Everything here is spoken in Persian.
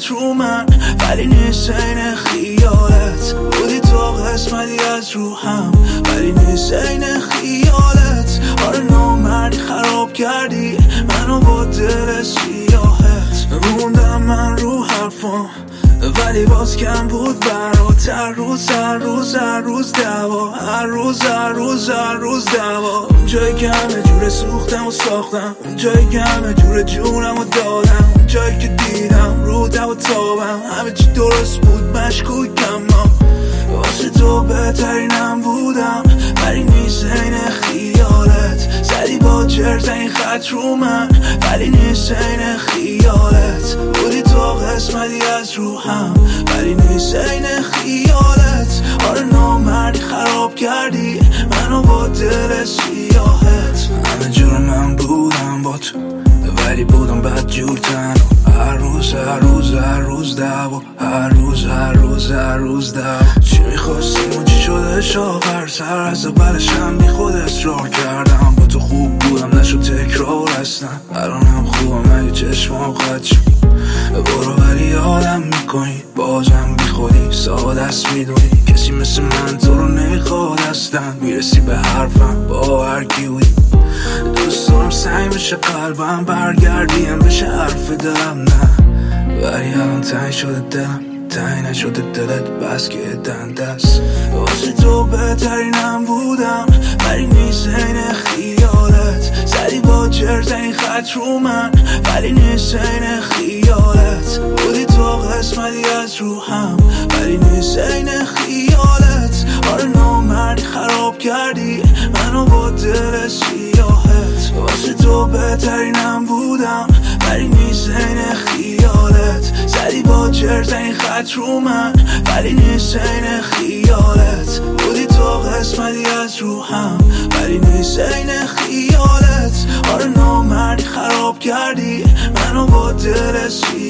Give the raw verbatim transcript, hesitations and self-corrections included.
خط رو من، ولی نیست این خیالت. بودی تو قسمتی از روحم، ولی نیست این خیالت. آره نامردی خراب کردی منو با دل سیاهت. موندم من رو حرفم ولی باز کم بود برات. هر روز هر روز هر روز دعوا، هر روز هر روز هر روز دعوا. اون جایی که همه جوره سوختم و ساختم، اون جایی که همه جوره جونم و دادم، اون جایی که دیدم رو دو و تابم همه چی درست بود مشکوکم. واسه تو بهترینم بودم، ولی نیست این خیالت. زدی با چرت این خط رو من، ولی نیست این خیالت. بودی تو قسمتی از روحم، ولی نیست این خیالت. آره نامردی خراب کردی منو با دل سیاهت. همه جور من بودم با تو، ولی بودم بد جور تنها. هر روز هر روز هر روز دعوا، هر روز هر روز هر روز دعوا. چی میخواستیم و چی شدش آخر سر؟ از اولشم بی خود اصرار کردم. با تو خوب بودم نشد تکرار اصلا. الانم خوبم اگه چشمام خط شد. برو ولی یادم میکنی بازم بی خودی ساده است. میدونی کسی مثل من تو رو نمیخواد اصلا. میرسی به حرفم با هر کی بودی. دوست دارم سعی بشه قلبم برگردیم بشه حرف دلم نه، ولی الان تنگ شده دلم تنگ نشده دلت بس که دنده است. واسه تو بهترینم بودم، ولی نیست این خیالت. زدی با چرت این خط رو من، ولی نیست این خیالت. بودی تو قسمتی از روحم، ولی نیست این خیالت. آره نامردی خراب کردی منو با دل سیاهت. واسه تو بهترینم بودم، ولی نیست این خیالت. زدی با چرت این خط رو من، ولی نیست این خیالت. بودی تو قسمتی از روحم، ولی نیست این خیالت. آره نامردی خراب کردی منو با دل سیاهت.